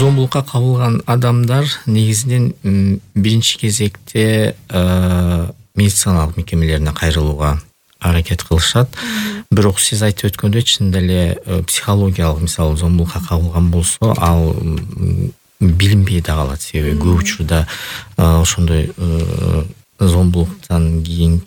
зомбулукка кабылган адамдар негизинен биринчи кезекте медициналык мекемелерине кайрылууга аракет кылышат. Бирок сиз айтып өткөндөй чын эле психологиялык, мисалы, зомбулукка кабылган болсо, ал билинбей да калат. Себеби көп учурда ошондой зомбулуктан кийин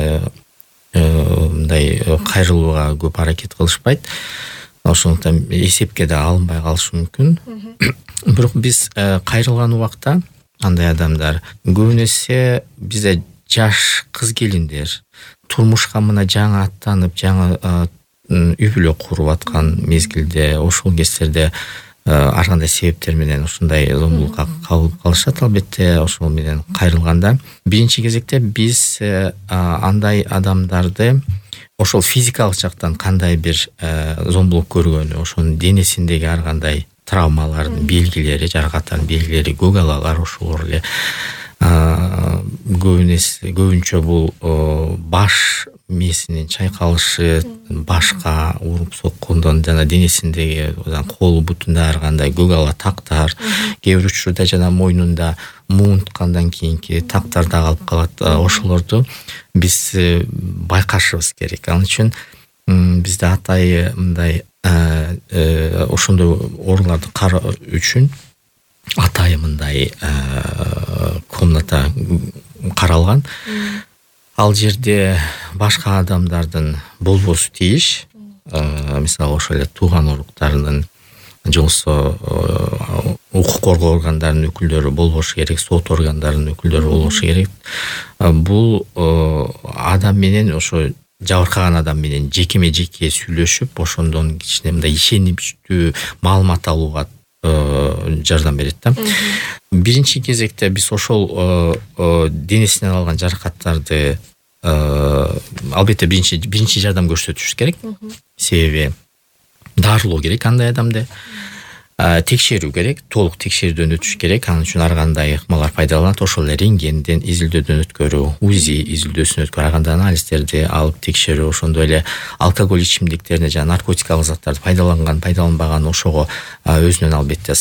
мындай кайрылууга көп аракет кылышпайт. Ошондуктан эсепке да алынбай калышы мүмкүн. Бирок биз кайрылган убакта андай адамдар көбүн эсе бизде жаш кыз келиндер турмушка мына жаңы аттанып, жаңы үй бүлө куруп аткан мезгилде, ошол кездерде ар кандай себептер менен ушундай зомбулукка кабылып калышат. Албетте ошол менен кайрылганда биринчи кезекте биз андай адамдарды ошол физикалык жактан кандай бир зомбулук көргөнү, ошонун денесиндеги ар кандай травмалардын белгилери, жаракаттардын белгилери, көгалалар, ошолор эле көбүнчө бул баш мээсинин чайкалышы, башка уруп соккондон жана денесиндеги кол бутунда ар кандай көгала тактар, кээ бир учурда жана мойнунда муунткандан кийинки тактар да калып калат. Ошолорду биз байкашыбыз керек. Ал үчүн бизде атайы мындай ошондой ооруларды кароо үчүн атайы мындай комната каралган. Ал жерде башка адамдардын болбосу тийиш. Мисалы, ошол эле тууган уруктарынын же болбосо укук коргоо органдарынын өкүлдөрү болбошу керек, сот органдарынын өкүлдөрү болбошу керек. Бул адам менен, ошо жабыркаган адам менен жекеме-жеке сүйлөшүп, ошондон кичине мындай ишенимдүү маалымат алууга жардам берет да. Биринчи кезекте биз ошол денесинен алган жаракаттарды албетте биринчи жардам көрсөтүш керек. Себеби дарылоо керек андай адамды. Текшерүү керек, толук текшерүүдөн өтүш керек. Анын үчүн ар кандай ыкмалар пайдаланат. Ошол эле рентгенден изилдөөдөн өткөрүү, УЗИ изилдөөсүн өткөрүү, ар кандай анализдерди алып текшерүү, ошондой эле алкоголь ичимдиктерине жана наркотикалык заттарды пайдаланган, пайдаланбаган ошого өзүнүн албетте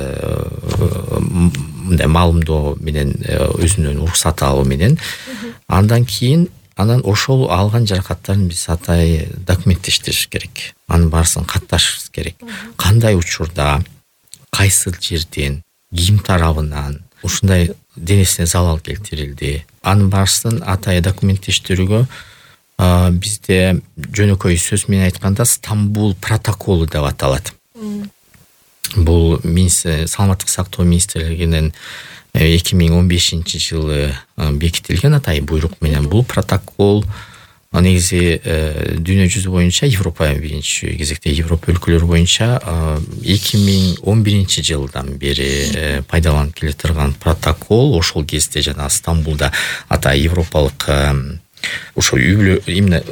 мындай маалымдоо менен, өзүнүн уруксат алуу менен, андан кийин ошол алган жаракаттарын биз атайы документтештириш керек. Анын баарысын катташыбыз керек. Кандай учурда, кайсы жерден, ким тарабынан ушундай денесине залал келтирилди. Анын баарысын атайы документтештирүүгө бизде жөнөкөй сөз менен айтканда Стамбул протоколу деп аталат. Бул саламаттык сактоо министрлигинин 2015-жылы бекитилген атайы буйрук менен. Бул протокол негизи дүйнө жүзү боюнча, Европа биринчи кезекте Европа өлкөлөрү боюнча 2011-жылдан бери пайдаланып келе турган протокол. Ошол кезде жана Стамбулда атайы европалык ошо именно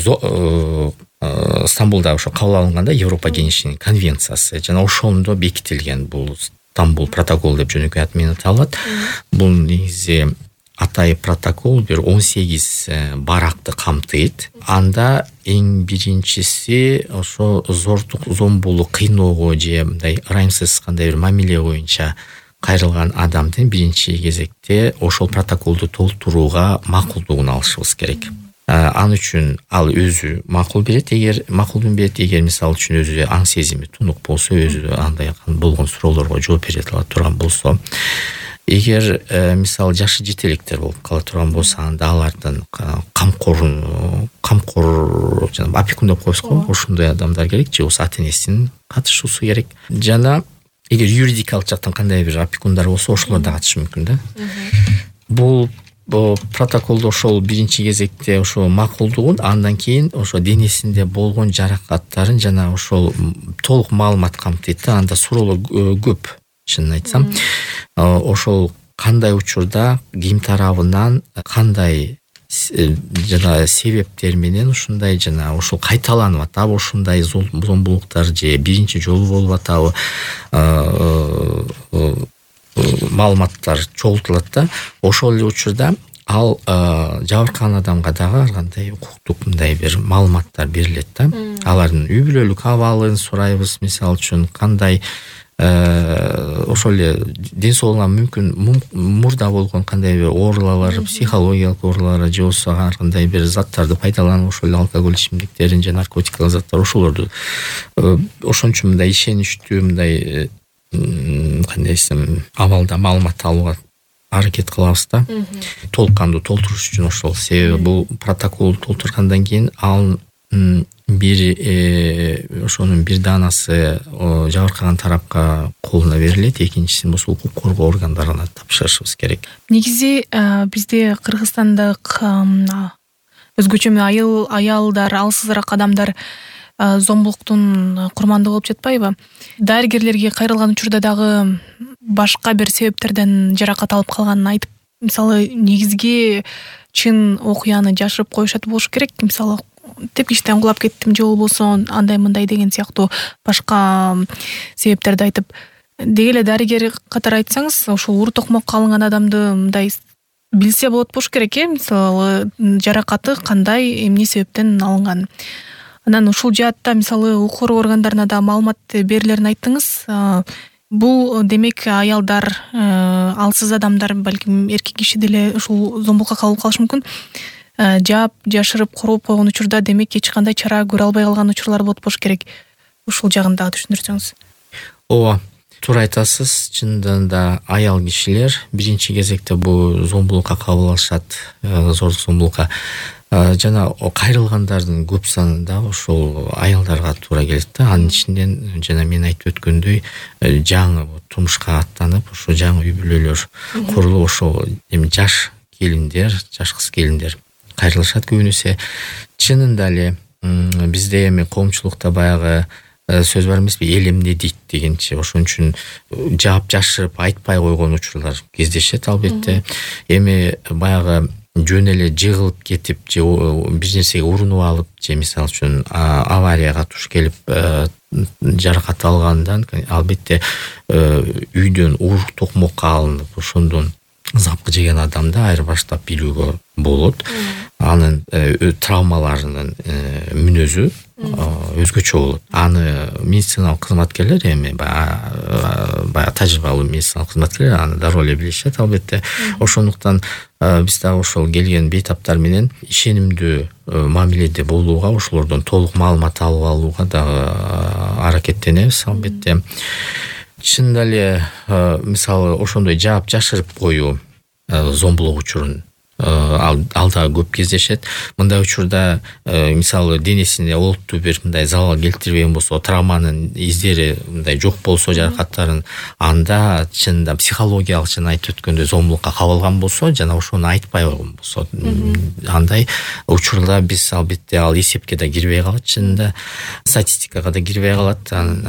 Стамбулда ошо кабыл алынганда Европа кеңешинин конвенциясы жана ошондо бекитилген бул Стамбул протокол деп жөнөкөй аты менен аталат. Бул негизи атайы протокол бир 18 баракты камтыйт. Анда эң биринчиси ошо зордук, зомбулук, кыйноого же мындай ырайымсыз кандай бир мамиле боюнча кайрылган адамдын биринчи кезекте ошол протоколду толтурууга макулдугун алышыбыз керек. Ал үчүн ал өзү макул берет, эгер мисалы үчүн өзү аң сезими тунук болсо, өзү андай болгон суроолорго жооп бере турган болсо, эгер мисалы жашы жетеликтер болуп кала турган болсо, анда алардын камкор жана опекун деп коебуз го, ошондой адамдар керек, же болбосо ата-энесинин катышуусу керек. Жана эгер юридикалык жактан кандай бир опекундар болсо, ошолор да катышы мүмкүн да. Бул протоколдо ошол биринчи кезекте ошо макулдугун, андан кийин ошо денесинде болгон жаракаттарын жана ошол толук маалымат камтыйт да. Анда суроолор көп, чынын айтсам. Ошол кандай учурда, ким тарабынан, кандай жана себептер менен ушундай жана ошол кайталанып атабы, ушундай зомбулуктар же биринчи жолу болуп атабы, маалыматтар чогултулат да. Ошол эле учурда ал жабыркаган адамга дагы ар кандай укуктук мындай бир маалыматтар берилет да. Алардын үй бүлөлүк абалын сурайбыз, мисалы үчүн кандай ошол эле ден соолугуна мүмкүн мурда болгон кандай бир оорулар, психологиялык оорулар же болбосо ар кандай бир заттарды пайдаланып, ошол эле алкоголь ичимдиктерин же наркотикалык заттар ошолорду ошон үчүн мындай ишеничтүү мындай кандай десем абалда маалымат алууга аракет кылабыз да. Толук кандуу толтуруш үчүн ошол. Себеби бул протоколду толтургандан кийин ал ошонун бир даанасы жабыркаган тарапка колуна берилет, экинчисин болсо укук коргоо органдарына тапшырышыбыз керек. Негизи бизде Кыргызстандык өзгөчө аялдар, алсызыраак адамдар зомбулуктун курмандыгы болуп жатпайбы? Дарыгерлерге кайрылган учурда дагы башка бир себептерден жаракат алып калганын айтып, мисалы негизги чын окуяны жашырып коюшат болуш керек. Мисалы тепкичтен кулап кеттим же болбосо андай мындай деген сыяктуу башка себептерди айтып, деги эле дарыгер катары айтсаңыз, ошол оор токмокко алынган адамды мындай билсе болот болуш керек, мисалы жаракаты кандай, эмне себептен алынган. Анан ушул жаатта мисалы укук коргоо органдарына да маалымат берилерин айттыңыз. Бул демек аялдар, алсыз адамдар, балким эркек киши деле ушул зомбулукка кабылып калышы мүмкүн. Жаап жашырып короп койгон учурда демек эч кандай чара көрө албай калган учурлар болот болуш керек. Ушул жагын дагы түшүндүрсөңүз. Ооба, туура айтасыз. Чындыгында да аял кишилер биринчи кезекте бул зомбулукка кабыл алышат, зордук зомбулукка. Жана кайрылгандардын көп санында ошол аялдарга туура келет да. Анын ичинен жана мен айтып өткөндөй, жаңы турмушка аттанып, ошо жаңы үй бүлөлөр курулуп, ошол жаш келиндер, жаш кыз келиндер кайрылышат көбүнесе. Чынында эле бизде эми коомчулукта баягы сөз бар эмеспи, эл эмне дейт дегенчи. Ошон үчүн жаап жашырып айтпай койгон учурлар кездешет албетте. Эми баягы жөн эле жыгылып кетип же бир нерсеге урунуп алып же мисалы үчүн аварияга туш келип жаракат алгандан албетте үйдөн уур токмокко алынып, ошондон запкы жеген адамды айыр баштап билүүгө болот. Анын травмаларынын мүнөзү өзгөчө болот. Аны медициналык кызматкерлер, эми баягы тажрыйбалуу медициналык кызматкерлер аны дароо эле билишет албетте. Ошондуктан биз дагы ошол келген бейтаптар менен ишенимдүү мамиледе болууга, ошолордон толук маалымат алып алууга дагы аракеттенебиз албетте. Чынында эле мисалы ошондой жаап жашырып коюу зомбулук учурун алда көп кездешет. Мындай учурда мисалы денесине олуттуу бир мындай залал келтирбеген болсо, травманын издери мындай жок болсо, жаракаттарын, анда чынында психологиялык жана айтып өткөндөй зомбулукка кабылган болсо, жана ошону айтпай койгон болсо, андай учурда биз албетте ал эсепке да кирбей калат, чынында статистикага да кирбей калат.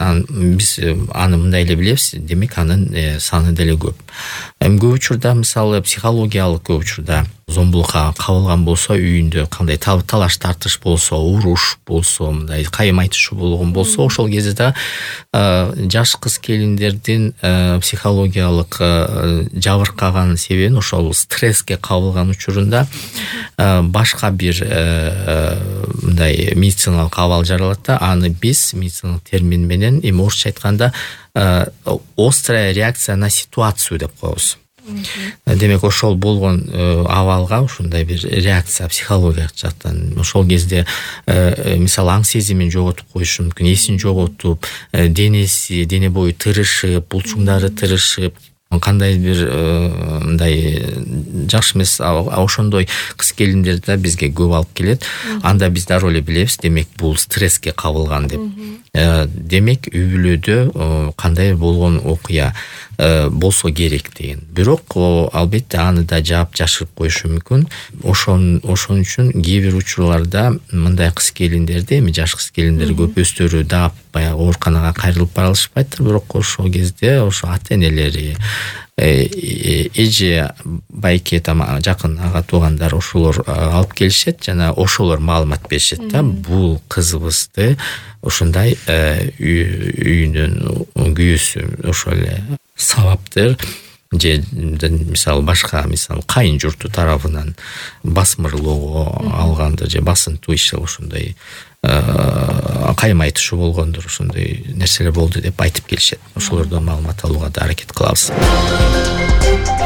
Биз аны мындай эле билебиз, демек анын саны деле көп. Көп учурда мисалы психологиялык көп учурда зомбулукка кабылган болсо, үйүндө кандай талаш тартыш болсо, уруш болсо, мындай кайым айтышуу болгон болсо, ошол кезде да жаш кыз келиндердин психологиялык жабыркаган себебин ошол стресске кабылган учурунда башка бир мындай медициналык абал жаралат да. Аны биз медициналык термин менен эми орусча айтканда острая реакция на ситуацию деп коебуз. Демек ошол болгон абалга ушундай бир реакция психологиялык жактан ошол кезде мисалы аң сезимин жоготуп коюшу мүмкүн, эсин жоготуп, дене бою тырышып, булчуңдары тырышып, кандай бир мындай жакшы эмес ошондой кыз келиндерди да бизге көп алып келет. Анда биз дароо эле билебиз, демек бул стресске кабылган деп. Демек үй бүлөдө кандай болгон окуя болсо керек деген. Бирок албетте аны да жаап жашырып коюшу мүмкүн. Ошон үчүн кээ бир учурларда мындай кыз келиндерди, эми жаш кыз келиндер көп өздөрү даап баягы ооруканага кайрылып бара алышпайдыр, бирок ошол кезде ошо ата-энелери, эже, байке, жакын ага туугандар ошолор алып келишет жана ошолор маалымат беришет да. Бул кызыбызды ушундай үйүнүн күйөөсү ошол эле сабаптыр же мисалы башка мисалы кайын журту тарабынан басмырлоого алганды же басынтуу иши ошондой кайым айтушу болгондур, ошондой нерселер болду деп айтып келишет. Ошолордон маалымат алууга да аракет кылабыз.